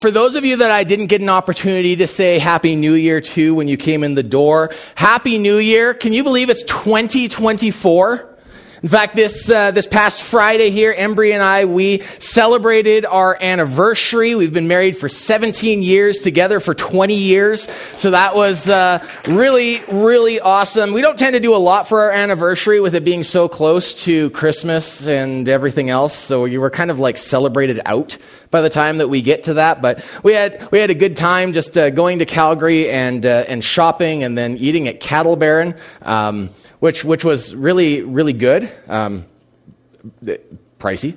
For those of you that I didn't get an opportunity to say Happy New Year to when you came in the door, Happy New Year. Can you believe it's 2024? In fact, this past Friday here, Embry and I, we celebrated our anniversary. We've been married for 17 years, together for 20 years. So that was really, really awesome. We don't tend to do a lot for our anniversary with it being so close to Christmas and everything else. So you were kind of like celebrated out by the time that we get to that. But we had a good time just going to Calgary and shopping and then eating at Cattle Baron, which was really, really good. Pricey,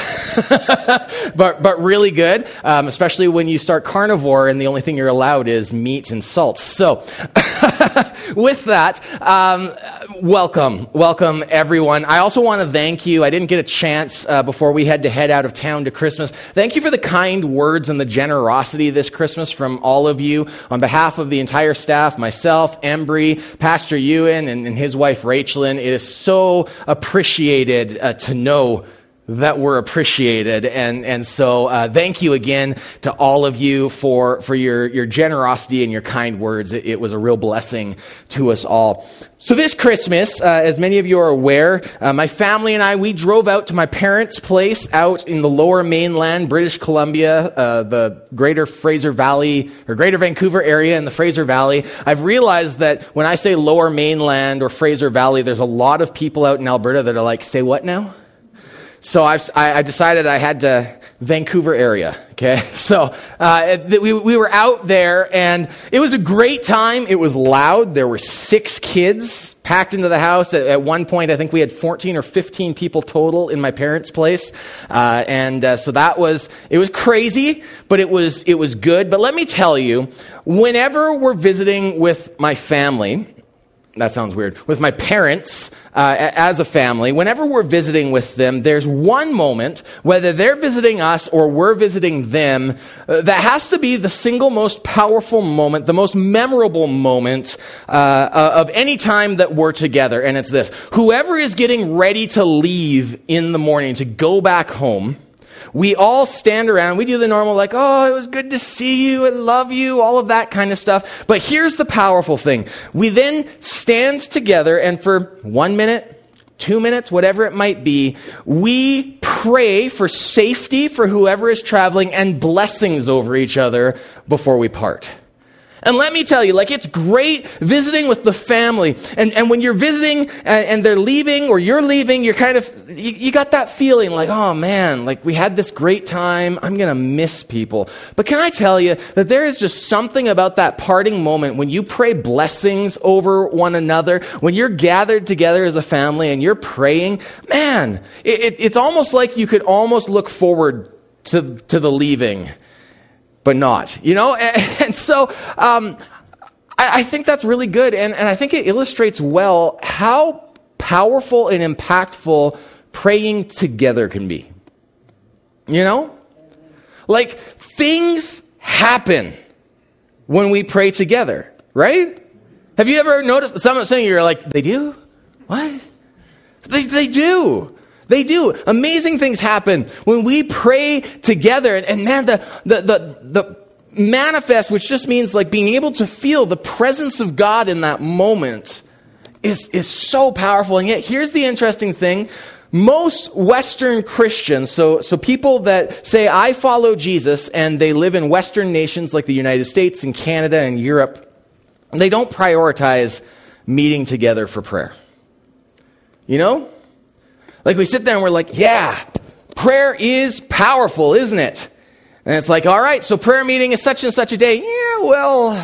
but really good, especially when you start carnivore and the only thing you're allowed is meat and salt. So with that, welcome everyone. I also want to thank you. I didn't get a chance before we had to head out of town to Christmas. Thank you for the kind words and the generosity this Christmas from all of you. On behalf of the entire staff, myself, Embry, Pastor Ewan, and his wife Rachelyn, it is so appreciated to know that we're appreciated. And so thank you again to all of you for your generosity and your kind words. It was a real blessing to us all. So this Christmas, as many of you are aware, my family and I, we drove out to my parents' place out in the Lower Mainland, British Columbia, the Greater Fraser Valley, or Greater Vancouver area in the Fraser Valley. I've realized that when I say Lower Mainland or Fraser Valley, there's a lot of people out in Alberta that are like, say what now? So I decided I had to Vancouver area, okay? So we were out there, and it was a great time. It was loud. There were 6 kids packed into the house. At one point, I think we had 14 or 15 people total in my parents' place. So it was crazy, but it was good. But let me tell you, whenever we're visiting with my family, that sounds weird, with my parents as a family, whenever we're visiting with them, there's one moment, whether they're visiting us or we're visiting them, that has to be the single most powerful moment, the most memorable moment of any time that we're together. And it's this: whoever is getting ready to leave in the morning to go back home, we all stand around, we do the normal like, oh, it was good to see you and love you, all of that kind of stuff. But here's the powerful thing. We then stand together, and for 1 minute, 2 minutes, whatever it might be, we pray for safety for whoever is traveling and blessings over each other before we part. And let me tell you, like, it's great visiting with the family. And when you're visiting and they're leaving or you're leaving, you're kind of, you got that feeling like, oh man, like we had this great time. I'm going to miss people. But can I tell you that there is just something about that parting moment when you pray blessings over one another, when you're gathered together as a family and you're praying, man, it's almost like you could almost look forward to the leaving. But not, and so I think that's really good, and I think it illustrates well how powerful and impactful praying together can be. Like things happen when we pray together, right? Have you ever noticed someone saying, you're like, they do? What? They do. They do. Amazing things happen when we pray together. And man, the manifest, which just means like being able to feel the presence of God in that moment is so powerful. And yet here's the interesting thing. Most Western Christians, so people that say, I follow Jesus, and they live in Western nations like the United States and Canada and Europe, they don't prioritize meeting together for prayer. Like we sit there and we're like, yeah, prayer is powerful, isn't it? And it's like, all right, so prayer meeting is such and such a day. Yeah, well,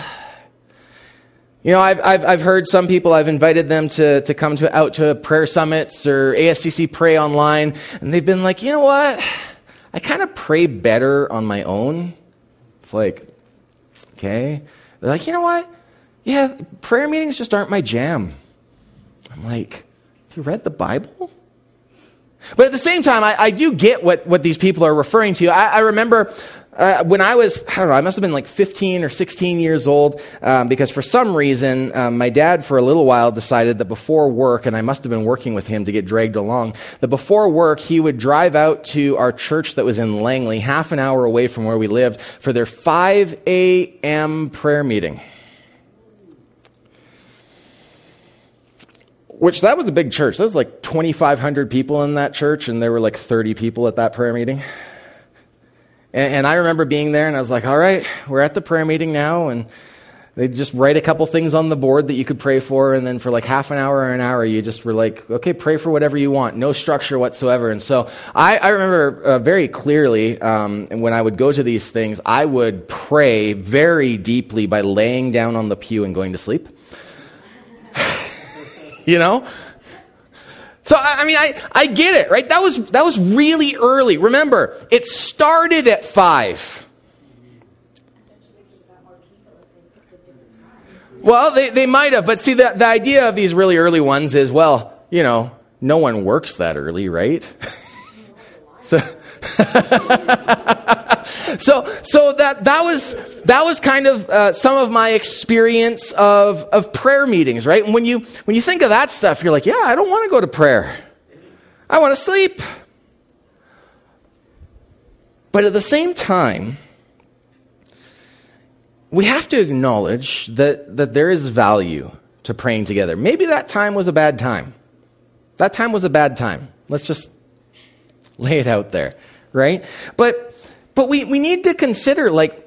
I've heard some people, I've invited them to come out to prayer summits or ASCC Pray Online, and they've been like, you know what? I kind of pray better on my own. It's like, okay. They're like, you know what? Yeah, prayer meetings just aren't my jam. I'm like, have you read the Bible? But at the same time, I do get what these people are referring to. I remember when I was, I don't know, I must have been like 15 or 16 years old, because for some reason, my dad for a little while decided that before work, and I must have been working with him to get dragged along, that before work he would drive out to our church that was in Langley, half an hour away from where we lived, for their 5 a.m. prayer meeting. Which, that was a big church. There was like 2,500 people in that church, and there were like 30 people at that prayer meeting. And I remember being there, and I was like, all right, we're at the prayer meeting now, and they just write a couple things on the board that you could pray for, and then for like half an hour or an hour, you just were like, okay, pray for whatever you want, no structure whatsoever. And so I remember very clearly, when I would go to these things, I would pray very deeply by laying down on the pew and going to sleep. You know? So, I mean, I get it, right? That was really early. Remember, it started at 5. Well, they might have, but see, the idea of these really early ones is, well, you know, no one works that early, right? So that was kind of some of my experience of prayer meetings, right? And when you think of that stuff, you're like, yeah, I don't want to go to prayer. I want to sleep. But at the same time, we have to acknowledge that there is value to praying together. Maybe that time was a bad time. That time was a bad time. Let's just lay it out there, right? But we need to consider, like,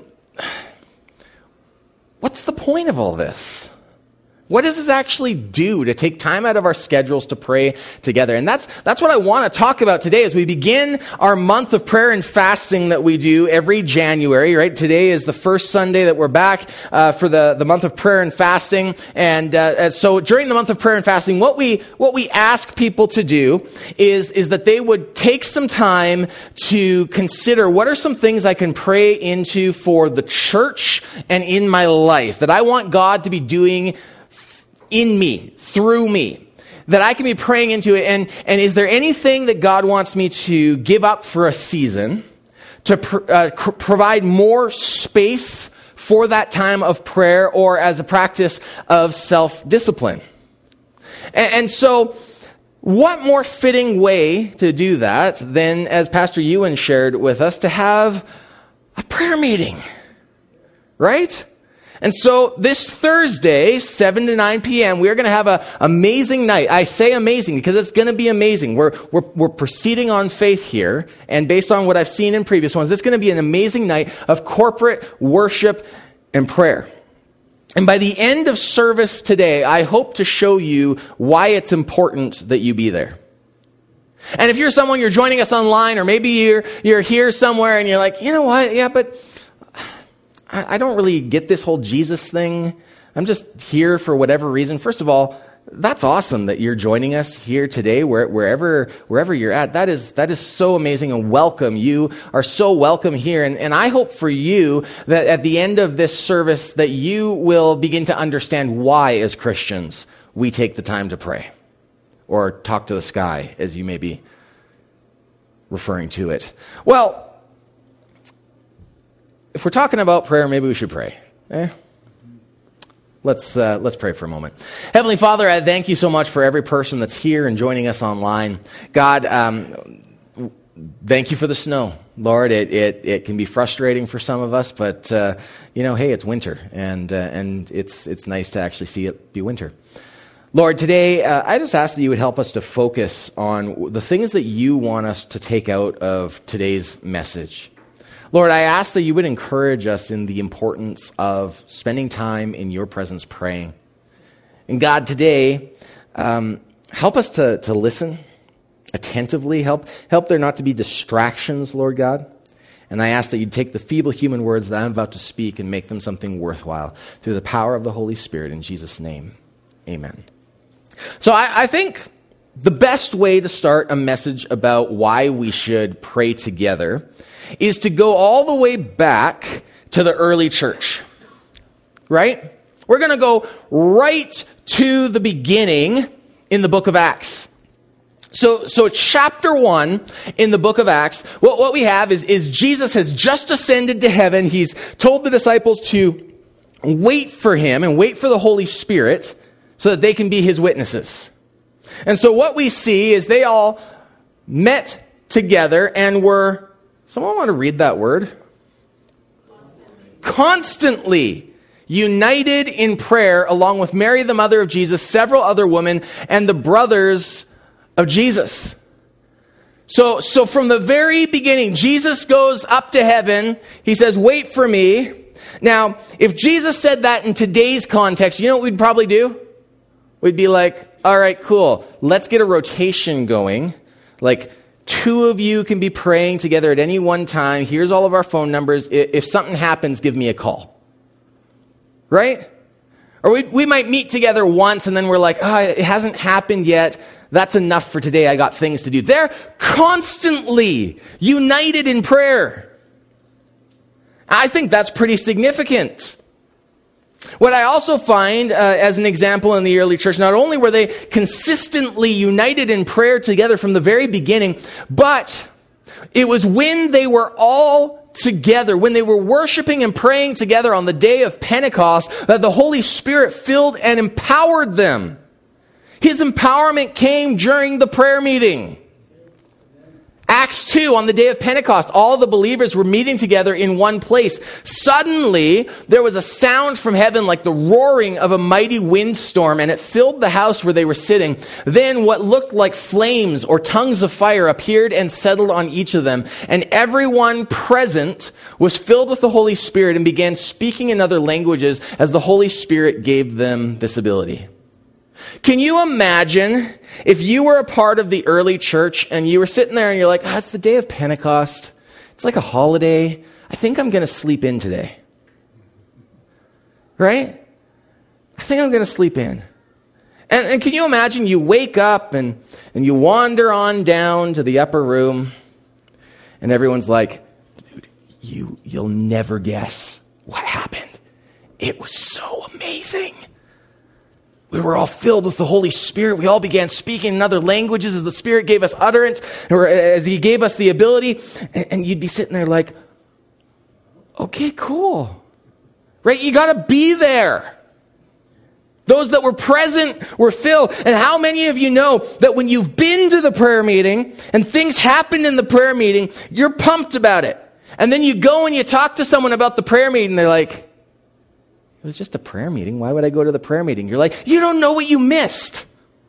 what's the point of all this? What does this actually do to take time out of our schedules to pray together? And that's what I want to talk about today as we begin our month of prayer and fasting that we do every January, right? Today is the first Sunday that we're back for the month of prayer and fasting. And so during the month of prayer and fasting, what we ask people to do is that they would take some time to consider, what are some things I can pray into for the church and in my life that I want God to be doing in me, through me, that I can be praying into it. And is there anything that God wants me to give up for a season to provide more space for that time of prayer, or as a practice of self-discipline? And so what more fitting way to do that than, as Pastor Ewan shared with us, to have a prayer meeting, right? And so this Thursday, 7 to 9 p.m., we are going to have an amazing night. I say amazing because it's going to be amazing. We're proceeding on faith here, and based on what I've seen in previous ones, it's going to be an amazing night of corporate worship and prayer. And by the end of service today, I hope to show you why it's important that you be there. And if you're someone, you're joining us online, or maybe you're here somewhere and you're like, you know what, yeah, but I don't really get this whole Jesus thing. I'm just here for whatever reason. First of all, that's awesome that you're joining us here today, wherever you're at. That is so amazing, and welcome. You are so welcome here. And I hope for you that at the end of this service that you will begin to understand why, as Christians, we take the time to pray, or talk to the sky, as you may be referring to it. Well, if we're talking about prayer, maybe we should pray. Let's pray for a moment. Heavenly Father, I thank you so much for every person that's here and joining us online. God, thank you for the snow. Lord, it can be frustrating for some of us, but hey, it's winter, and it's nice to actually see it be winter. Lord, today, I just ask that you would help us to focus on the things that you want us to take out of today's message. Lord, I ask that you would encourage us in the importance of spending time in your presence praying. And God, today, help us to listen attentively. Help there not to be distractions, Lord God. And I ask that you'd take the feeble human words that I'm about to speak and make them something worthwhile through the power of the Holy Spirit. In Jesus' name, amen. So I think the best way to start a message about why we should pray together is to go all the way back to the early church, right? We're going to go right to the beginning in the book of Acts. So chapter 1 in the book of Acts, what we have is Jesus has just ascended to heaven. He's told the disciples to wait for him and wait for the Holy Spirit so that they can be his witnesses. And so what we see is they all met together and were, someone want to read that word? Constantly united in prayer, along with Mary, the mother of Jesus, several other women, and the brothers of Jesus. So from the very beginning, Jesus goes up to heaven. He says, wait for me. Now, if Jesus said that in today's context, you know what we'd probably do? We'd be like, all right, cool. Let's get a rotation going. Like, 2 of you can be praying together at any one time. Here's all of our phone numbers. If something happens, give me a call. Right? Or we might meet together once and then we're like, it hasn't happened yet. That's enough for today. I got things to do. They're constantly united in prayer. I think that's pretty significant. What I also find as an example in the early church, not only were they consistently united in prayer together from the very beginning, but it was when they were all together, when they were worshiping and praying together on the day of Pentecost, that the Holy Spirit filled and empowered them. His empowerment came during the prayer meeting. Acts 2, on the day of Pentecost, all the believers were meeting together in one place. Suddenly, there was a sound from heaven like the roaring of a mighty windstorm, and it filled the house where they were sitting. Then what looked like flames or tongues of fire appeared and settled on each of them. And everyone present was filled with the Holy Spirit and began speaking in other languages as the Holy Spirit gave them this ability. Can you imagine if you were a part of the early church and you were sitting there and you're like, it's the day of Pentecost. It's like a holiday. I think I'm going to sleep in today. Right? I think I'm going to sleep in. And can you imagine you wake up and you wander on down to the upper room and everyone's like, dude, you'll never guess what happened. It was so amazing. We were all filled with the Holy Spirit. We all began speaking in other languages as the Spirit gave us utterance, or as He gave us the ability. And you'd be sitting there like, okay, cool. Right? You got to be there. Those that were present were filled. And how many of you know that when you've been to the prayer meeting and things happened in the prayer meeting, you're pumped about it. And then you go and you talk to someone about the prayer meeting, they're like, it was just a prayer meeting. Why would I go to the prayer meeting? You're like, you don't know what you missed.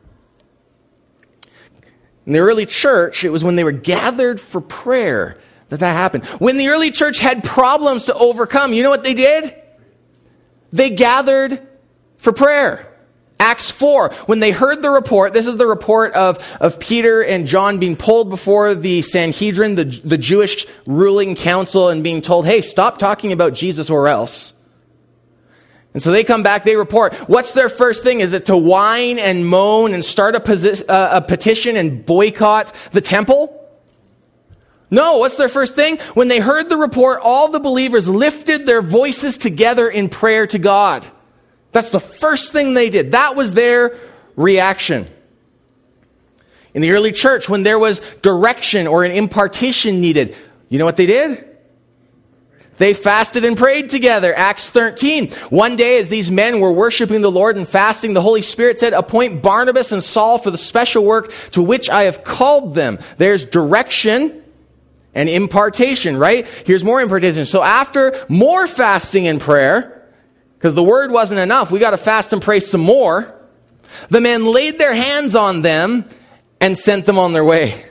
In the early church, it was when they were gathered for prayer that happened. When the early church had problems to overcome, you know what they did? They gathered for prayer. Acts 4, when they heard the report, this is the report of Peter and John being pulled before the Sanhedrin, the Jewish ruling council, and being told, hey, stop talking about Jesus or else. And so they come back, they report. What's their first thing? Is it to whine and moan and start a petition and boycott the temple? No, what's their first thing? When they heard the report, all the believers lifted their voices together in prayer to God. That's the first thing they did. That was their reaction. In the early church, when there was direction or an impartation needed, you know what they did? They fasted and prayed together. Acts 13. One day as these men were worshiping the Lord and fasting, the Holy Spirit said, appoint Barnabas and Saul for the special work to which I have called them. There's direction and impartation, right? Here's more impartation. So after more fasting and prayer, because the word wasn't enough, we got to fast and pray some more, the men laid their hands on them and sent them on their way.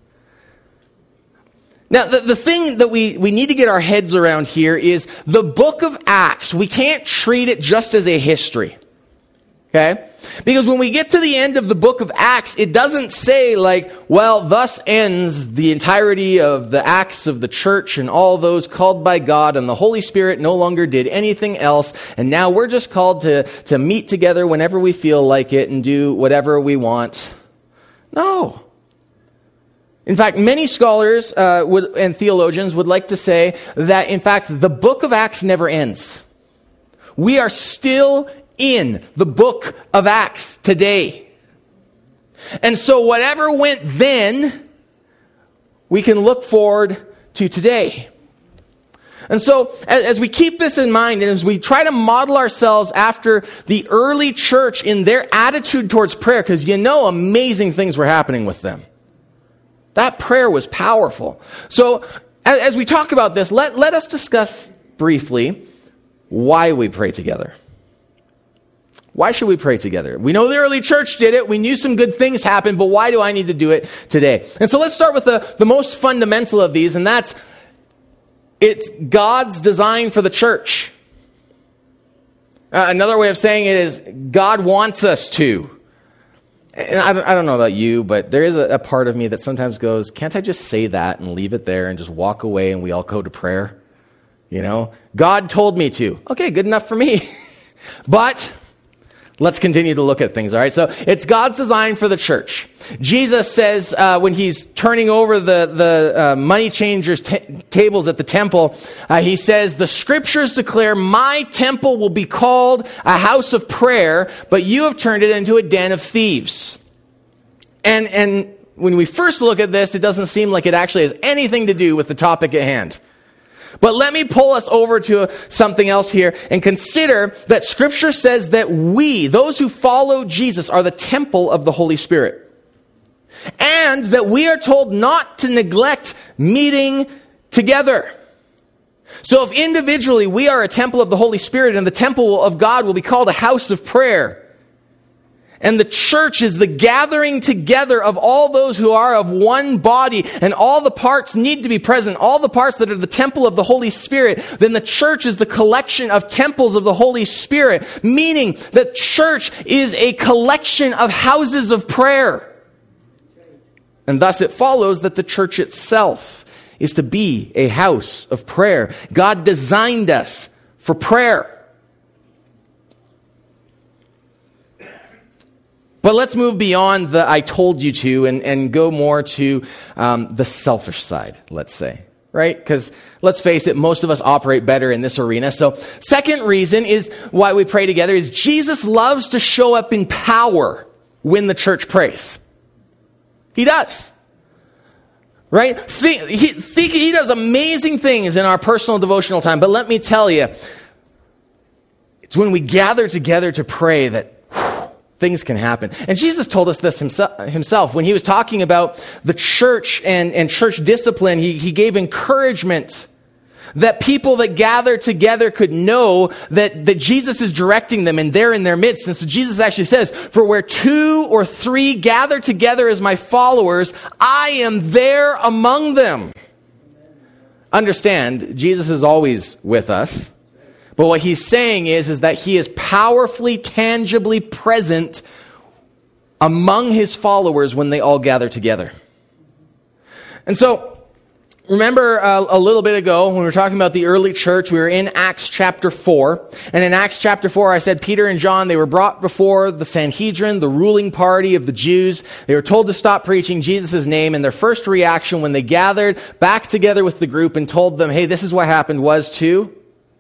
Now, the thing that we need to get our heads around here is the book of Acts. We can't treat it just as a history. Okay? Because when we get to the end of the book of Acts, it doesn't say like, well, thus ends the entirety of the acts of the church and all those called by God, and the Holy Spirit no longer did anything else, and now we're just called to meet together whenever we feel like it and do whatever we want. No. In fact, many scholars and theologians would like to say that, in fact, the book of Acts never ends. We are still in the book of Acts today. And so whatever went then, we can look forward to today. And so as we keep this in mind, and as we try to model ourselves after the early church in their attitude towards prayer, because amazing things were happening with them. That prayer was powerful. So as we talk about this, let us discuss briefly why we pray together. Why should we pray together? We know the early church did it. We knew some good things happened, but why do I need to do it today? And so let's start with the most fundamental of these, and that's it's God's design for the church. Another way of saying it is God wants us to. And I don't know about you, but there is a part of me that sometimes goes, can't I just say that and leave it there and just walk away and we all go to prayer? God told me to. Okay, good enough for me. But let's continue to look at things, all right? So it's God's design for the church. Jesus says when he's turning over the money changers' tables at the temple, he says, the scriptures declare, my temple will be called a house of prayer, but you have turned it into a den of thieves. And when we first look at this, it doesn't seem like it actually has anything to do with the topic at hand. But let me pull us over to something else here and consider that Scripture says that we, those who follow Jesus, are the temple of the Holy Spirit. And that we are told not to neglect meeting together. So if individually we are a temple of the Holy Spirit and the temple of God will be called a house of prayer, and the church is the gathering together of all those who are of one body, and all the parts need to be present, all the parts that are the temple of the Holy Spirit, then the church is the collection of temples of the Holy Spirit, meaning that church is a collection of houses of prayer. And thus it follows that the church itself is to be a house of prayer. God designed us for prayer. But let's move beyond the I told you to and go more to the selfish side, let's say. Right? Because let's face it, most of us operate better in this arena. So second reason is why we pray together is Jesus loves to show up in power when the church prays. He does. Right? He does amazing things in our personal devotional time. But let me tell you, it's when we gather together to pray that things can happen. And Jesus told us this himself. When he was talking about the church and church discipline, he gave encouragement that people that gather together could know that Jesus is directing them and they're in their midst. And so Jesus actually says, for where 2 or 3 gather together as my followers, I am there among them. Understand, Jesus is always with us. But what he's saying is that he is powerfully, tangibly present among his followers when they all gather together. And so, remember a little bit ago when we were talking about the early church, we were in Acts chapter 4. And in Acts chapter 4, I said Peter and John, they were brought before the Sanhedrin, the ruling party of the Jews. They were told to stop preaching Jesus' name. And their first reaction when they gathered back together with the group and told them, hey, this is what happened, was to...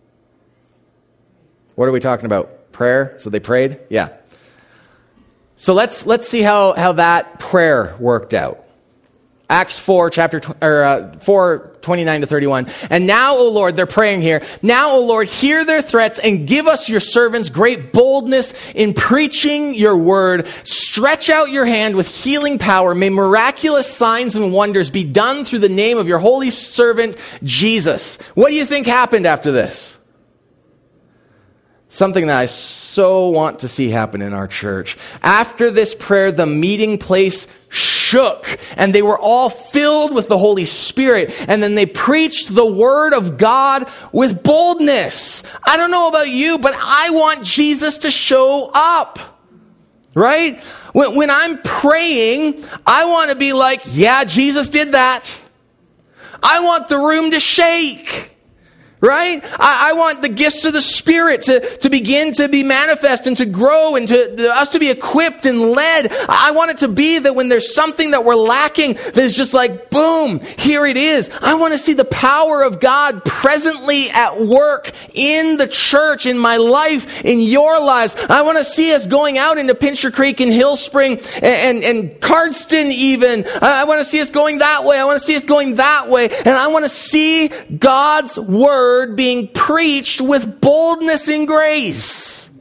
What are we talking about? Prayer? So they prayed? Yeah. So let's see how that prayer worked out. Acts 4, 4:29 to 31. And now, O Lord, they're praying here. Now, O Lord, hear their threats and give us your servants great boldness in preaching your word. Stretch out your hand with healing power. May miraculous signs and wonders be done through the name of your holy servant, Jesus. What do you think happened after this? Something that I so want to see happen in our church. After this prayer, the meeting place shook, and they were all filled with the Holy Spirit, and then they preached the word of God with boldness. I don't know about you, but I want Jesus to show up. Right? When I'm praying, I want to be like, yeah, Jesus did that. I want the room to shake. Right? I want the gifts of the Spirit to begin to be manifest and to grow and to us to be equipped and led. I want it to be that when there's something that we're lacking, there's just like, boom, here it is. I want to see the power of God presently at work in the church, in my life, in your lives. I want to see us going out into Pincher Creek and Hill Spring and Cardston even. I want to see us going that way. I want to see us going that way. And I want to see God's word being preached with boldness and grace.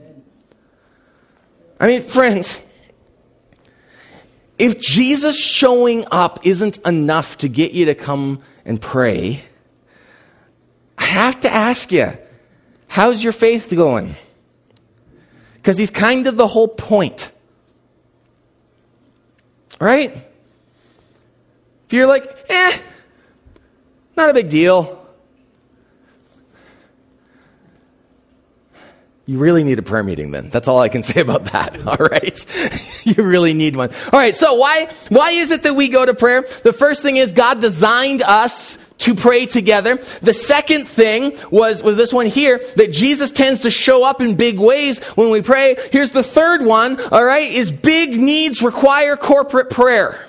I mean, friends, if Jesus showing up isn't enough to get you to come and pray, I have to ask you, how's your faith going? Because he's kind of the whole point. Right? If you're like, not a big deal. You really need a prayer meeting then. That's all I can say about that. All right? You really need one. All right, so why is it that we go to prayer? The first thing is God designed us to pray together. The second thing was this one here, that Jesus tends to show up in big ways when we pray. Here's the third one, all right, is big needs require corporate prayer.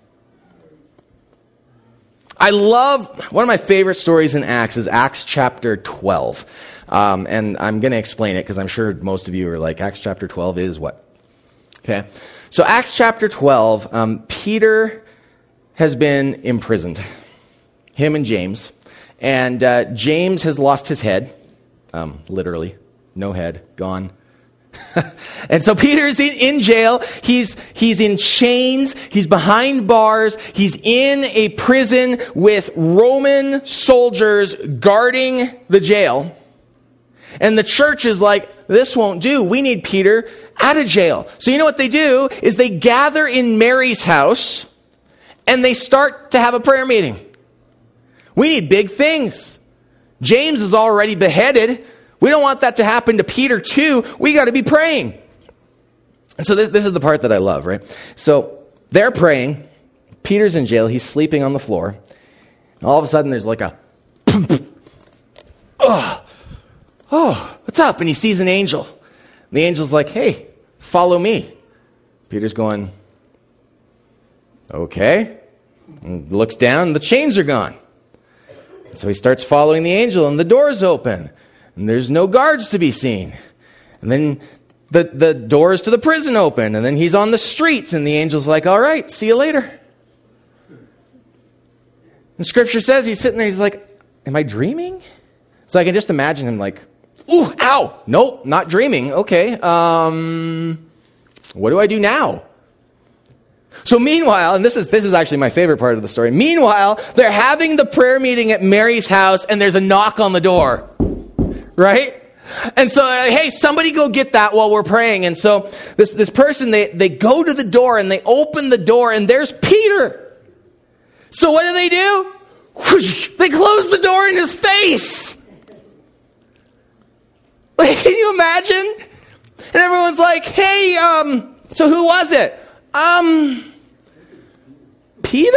I love, one of my favorite stories in Acts is Acts chapter 12. And I'm going to explain it because I'm sure most of you are like, Acts chapter 12 is what? Okay. So Acts chapter 12, Peter has been imprisoned. Him and James. And James has lost his head. Literally. No head. Gone. And so Peter's in jail. He's in chains. He's behind bars. He's in a prison with Roman soldiers guarding the jail. And the church is like, this won't do. We need Peter out of jail. So you know what they do is they gather in Mary's house and they start to have a prayer meeting. We need big things. James is already beheaded. We don't want that to happen to Peter too. We got to be praying. And so this is the part that I love, right? So they're praying. Peter's in jail. He's sleeping on the floor. And all of a sudden there's like a oh, what's up? And he sees an angel. And the angel's like, hey, follow me. Peter's going, okay. And looks down, and the chains are gone. And so he starts following the angel, and the door's open. And there's no guards to be seen. And then the doors to the prison open. And then he's on the streets, and the angel's like, all right, see you later. And Scripture says he's sitting there, he's like, am I dreaming? So I can just imagine him like, ooh, ow, nope, not dreaming. Okay, what do I do now? So meanwhile, and this is actually my favorite part of the story. Meanwhile, they're having the prayer meeting at Mary's house, and there's a knock on the door, right? And so, hey, somebody go get that while we're praying. And so this person, they go to the door, and they open the door, and there's Peter. So what do? Whoosh, they close the door in his face. Like, can you imagine? And everyone's like, hey, so who was it? Peter?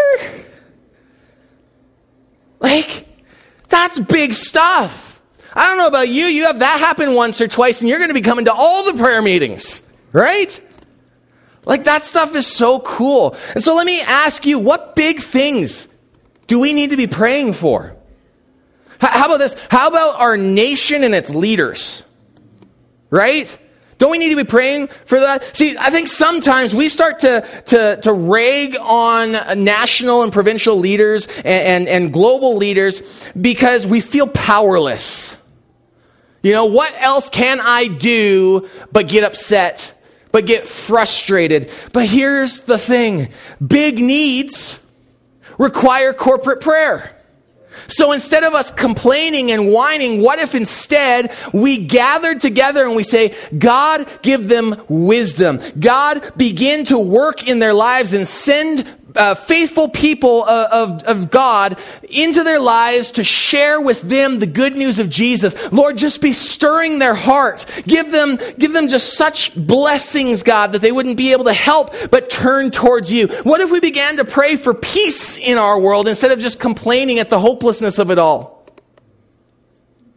Like, that's big stuff. I don't know about you. You have that happen once or twice, and you're going to be coming to all the prayer meetings, right? Like, that stuff is so cool. And so let me ask you, what big things do we need to be praying for? How about this? How about our nation and its leaders? Right? Don't we need to be praying for that? See, I think sometimes we start to rag on national and provincial leaders and global leaders because we feel powerless. You know, what else can I do but get upset, but get frustrated? But here's the thing. Big needs require corporate prayer. So instead of us complaining and whining, what if instead we gathered together and we say, God, give them wisdom. God, begin to work in their lives and send faithful people of God into their lives to share with them the good news of Jesus. Lord, just be stirring their heart. Give them just such blessings, God, that they wouldn't be able to help but turn towards you. What if we began to pray for peace in our world instead of just complaining at the hopelessness of it all?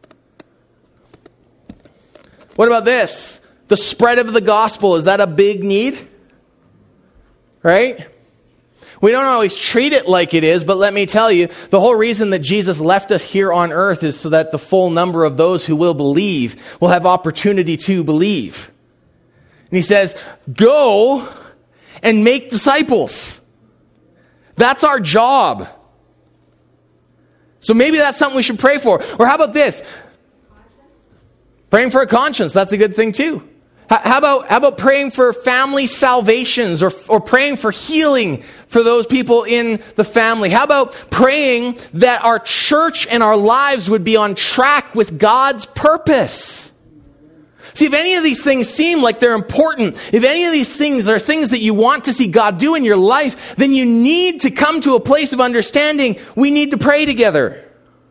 What about this? The spread of the gospel. Is that a big need? Right? We don't always treat it like it is, but let me tell you, the whole reason that Jesus left us here on earth is so that the full number of those who will believe will have opportunity to believe. And he says, go and make disciples. That's our job. So maybe that's something we should pray for. Or how about this? Praying for a conscience. That's a good thing too. How about praying for family salvations or praying for healing for those people in the family? How about praying that our church and our lives would be on track with God's purpose? See, if any of these things seem like they're important, if any of these things are things that you want to see God do in your life, then you need to come to a place of understanding we need to pray together.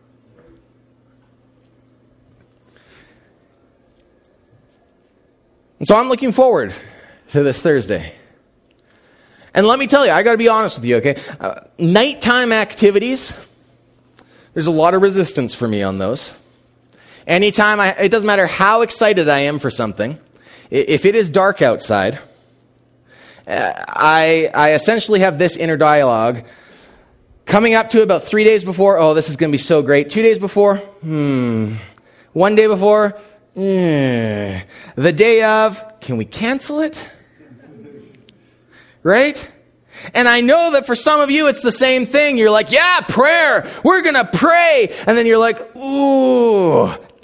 And so I'm looking forward to this Thursday. And let me tell you, I got to be honest with you, okay? Nighttime activities, there's a lot of resistance for me on those. Anytime, it doesn't matter how excited I am for something, if it is dark outside, I essentially have this inner dialogue coming up to about 3 days before. Oh, this is going to be so great. 2 days before, 1 day before, the day of, can we cancel it? Right? And I know that for some of you, it's the same thing. You're like, yeah, prayer. We're going to pray. And then you're like, ooh,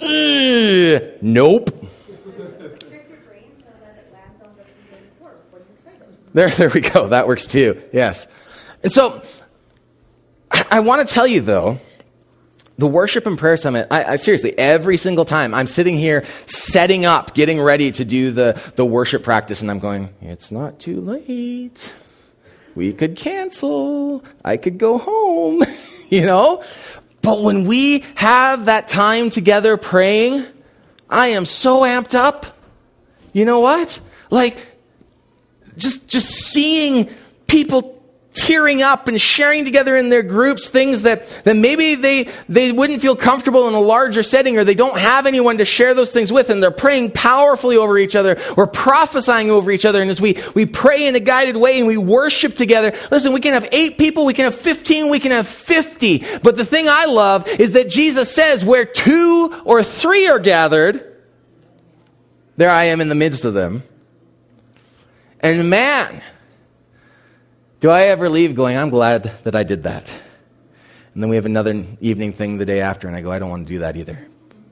nope. Trick your brain so that it lands on the day before when you're excited. There we go. That works too. Yes. And so I want to tell you, though, the Worship and Prayer Summit, I seriously, every single time I'm sitting here setting up, getting ready to do the worship practice, and I'm going, it's not too late. We could cancel. I could go home, you know? But when we have that time together praying, I am so amped up. You know what? Like, just seeing people tearing up and sharing together in their groups things that maybe they wouldn't feel comfortable in a larger setting, or they don't have anyone to share those things with, and they're praying powerfully over each other or prophesying over each other. And as we pray in a guided way and we worship together, listen, we can have 8 people, we can have 15, we can have 50. But the thing I love is that Jesus says, where 2 or 3 are gathered, there I am in the midst of them. And man, do I ever leave going, I'm glad that I did that. And then we have another evening thing the day after, and I go, I don't want to do that either.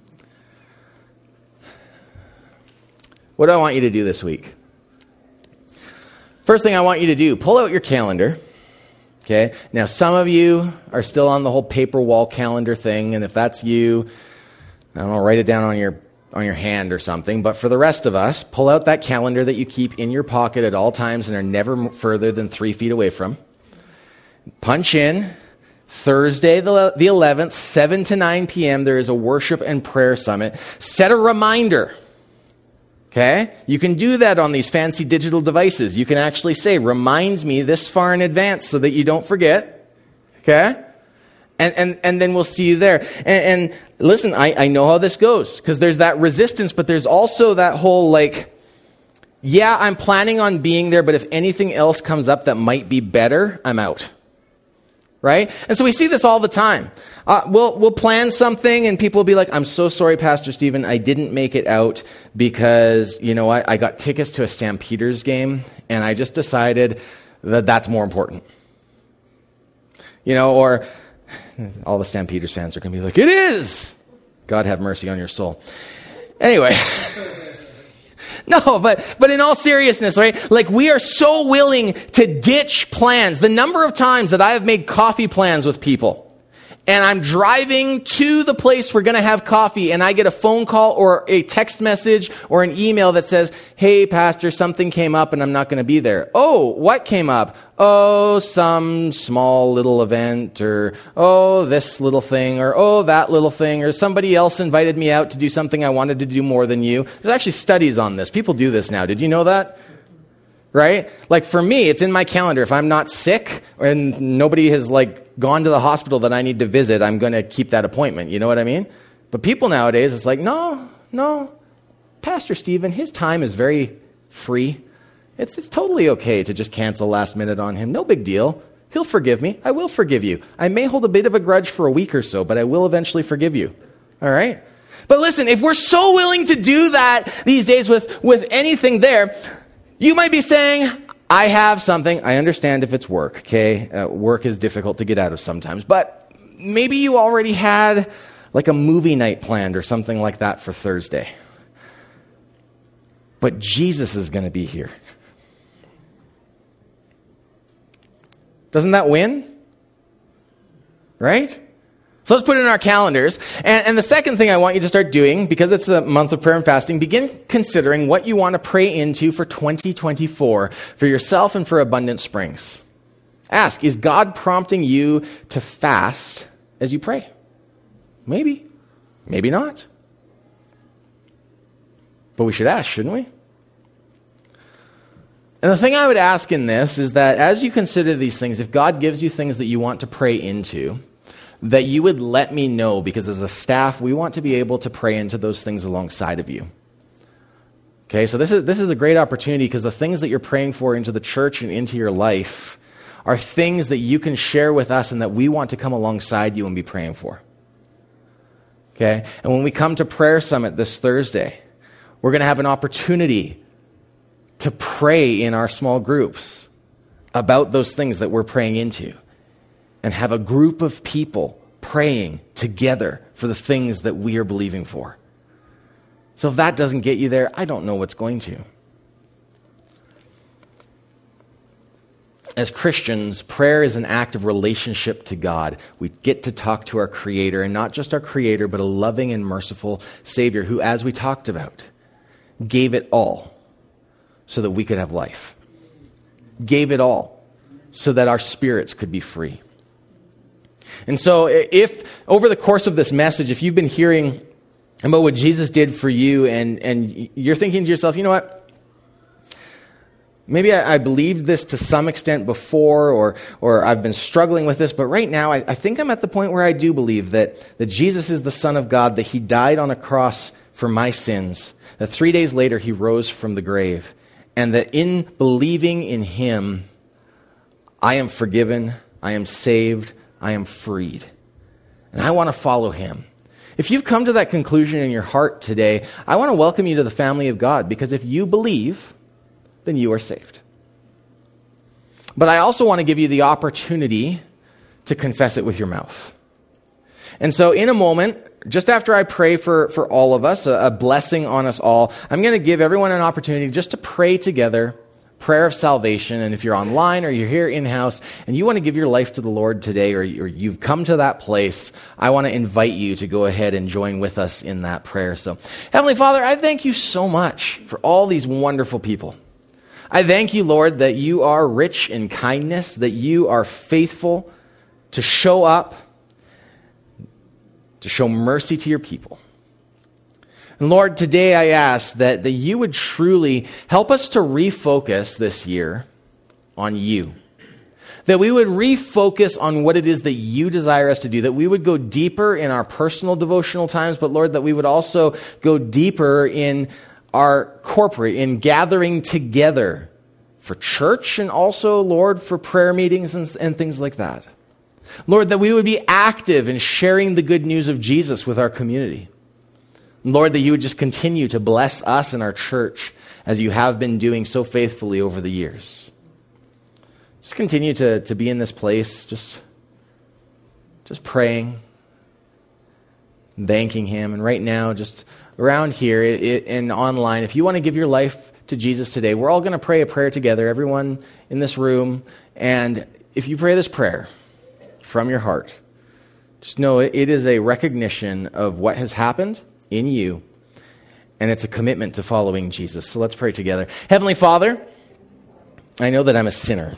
What do I want you to do this week? First thing I want you to do, pull out your calendar. Okay? Now, some of you are still on the whole paper wall calendar thing, and if that's you, I don't know, write it down on your hand or something. But for the rest of us, pull out that calendar that you keep in your pocket at all times and are never further than 3 feet away from. Punch in Thursday the 11th, 7 to 9 p.m. There is a worship and prayer summit. Set a reminder. Okay? You can do that on these fancy digital devices. You can actually say, remind me this far in advance so that you don't forget. Okay? And then we'll see you there. And listen, I know how this goes, because there's that resistance, but there's also that whole like, yeah, I'm planning on being there, but if anything else comes up that might be better, I'm out. Right? And so we see this all the time. We'll plan something and people will be like, I'm so sorry, Pastor Stephen, I didn't make it out because, you know what, I got tickets to a Stampeders game and I just decided that that's more important. You know, or all the Stampeders fans are going to be like, it is! God have mercy on your soul. Anyway. No, but in all seriousness, right? Like, we are so willing to ditch plans. The number of times that I have made coffee plans with people, and I'm driving to the place we're going to have coffee, and I get a phone call or a text message or an email that says, hey, Pastor, something came up and I'm not going to be there. Oh, what came up? Oh, some small little event, or oh, this little thing, or oh, that little thing, or somebody else invited me out to do something I wanted to do more than you. There's actually studies on this. People do this now. Did you know that? Right? Like, for me, it's in my calendar. If I'm not sick and nobody has like gone to the hospital that I need to visit, I'm going to keep that appointment. You know what I mean? But people nowadays, it's like, no. Pastor Stephen, his time is very free. It's totally okay to just cancel last minute on him. No big deal. He'll forgive me. I will forgive you. I may hold a bit of a grudge for a week or so, but I will eventually forgive you. All right? But listen, if we're so willing to do that these days with anything there, you might be saying, I have something. I understand if it's work, okay? Work is difficult to get out of sometimes. But maybe you already had like a movie night planned or something like that for Thursday. But Jesus is going to be here. Doesn't that win? Right? So let's put it in our calendars. And the second thing I want you to start doing, because it's a month of prayer and fasting, begin considering what you want to pray into for 2024 for yourself and for Abundant Springs. Ask, is God prompting you to fast as you pray? Maybe. Maybe not. But we should ask, shouldn't we? And the thing I would ask in this is that as you consider these things, if God gives you things that you want to pray into, that you would let me know, because as a staff, we want to be able to pray into those things alongside of you. Okay, so this is a great opportunity, because the things that you're praying for into the church and into your life are things that you can share with us and that we want to come alongside you and be praying for. Okay, and when we come to Prayer Summit this Thursday, we're going to have an opportunity to pray in our small groups about those things that we're praying into, and have a group of people praying together for the things that we are believing for. So if that doesn't get you there, I don't know what's going to. As Christians, prayer is an act of relationship to God. We get to talk to our Creator, and not just our Creator, but a loving and merciful Savior who, as we talked about, gave it all so that we could have life. Gave it all so that our spirits could be free. And so if over the course of this message, if you've been hearing about what Jesus did for you and you're thinking to yourself, you know what? Maybe I believed this to some extent before, or I've been struggling with this, but right now I think I'm at the point where I do believe that Jesus is the Son of God, that he died on a cross for my sins, that 3 days later he rose from the grave, and that in believing in him, I am forgiven, I am saved, I am freed. And I want to follow him. If you've come to that conclusion in your heart today, I want to welcome you to the family of God, because if you believe, then you are saved. But I also want to give you the opportunity to confess it with your mouth. And so in a moment, just after I pray for all of us, a blessing on us all, I'm going to give everyone an opportunity just to pray together, prayer of salvation. And if you're online or you're here in-house and you want to give your life to the Lord today, or you've come to that place, I want to invite you to go ahead and join with us in that prayer. So, Heavenly Father, I thank you so much for all these wonderful people. I thank you, Lord, that you are rich in kindness, that you are faithful to show up, to show mercy to your people. And Lord, today I ask that you would truly help us to refocus this year on you. That we would refocus on what it is that you desire us to do. That we would go deeper in our personal devotional times, but Lord, that we would also go deeper in our corporate, in gathering together for church, and also, Lord, for prayer meetings and things like that. Lord, that we would be active in sharing the good news of Jesus with our community. Lord, that you would just continue to bless us and our church as you have been doing so faithfully over the years. Just continue to be in this place, just praying, thanking him. And right now, just around here and online, if you want to give your life to Jesus today, we're all going to pray a prayer together, everyone in this room. And if you pray this prayer from your heart, just know it is a recognition of what has happened in you, and it's a commitment to following Jesus. So let's pray together. Heavenly Father, I know that I'm a sinner,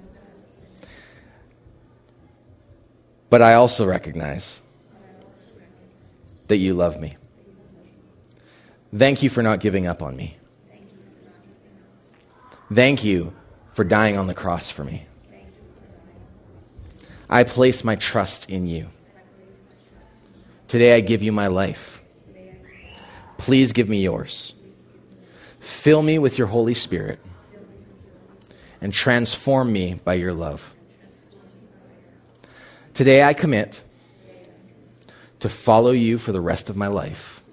but I also recognize that you love me. Thank you for not giving up on me. Thank you for dying on the cross for me. I place my trust in you. Today I give you my life. Please give me yours. Fill me with your Holy Spirit and transform me by your love. Today I commit to follow you for the rest of my life.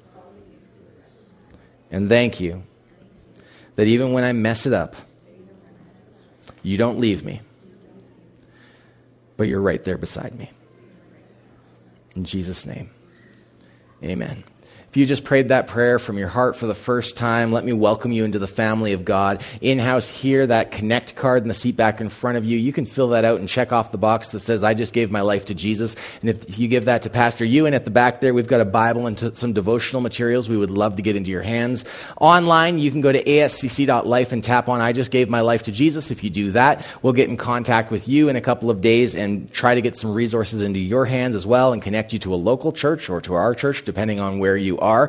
And thank you that even when I mess it up, you don't leave me, but you're right there beside me. In Jesus' name, amen. If you just prayed that prayer from your heart for the first time, let me welcome you into the family of God. In-house here, that connect card in the seat back in front of you, you can fill that out and check off the box that says, I just gave my life to Jesus. And if you give that to Pastor Ewan at the back there, we've got a Bible and some devotional materials we would love to get into your hands. Online, you can go to ascc.life and tap on, I just gave my life to Jesus. If you do that, we'll get in contact with you in a couple of days and try to get some resources into your hands as well and connect you to a local church or to our church, depending on where you are.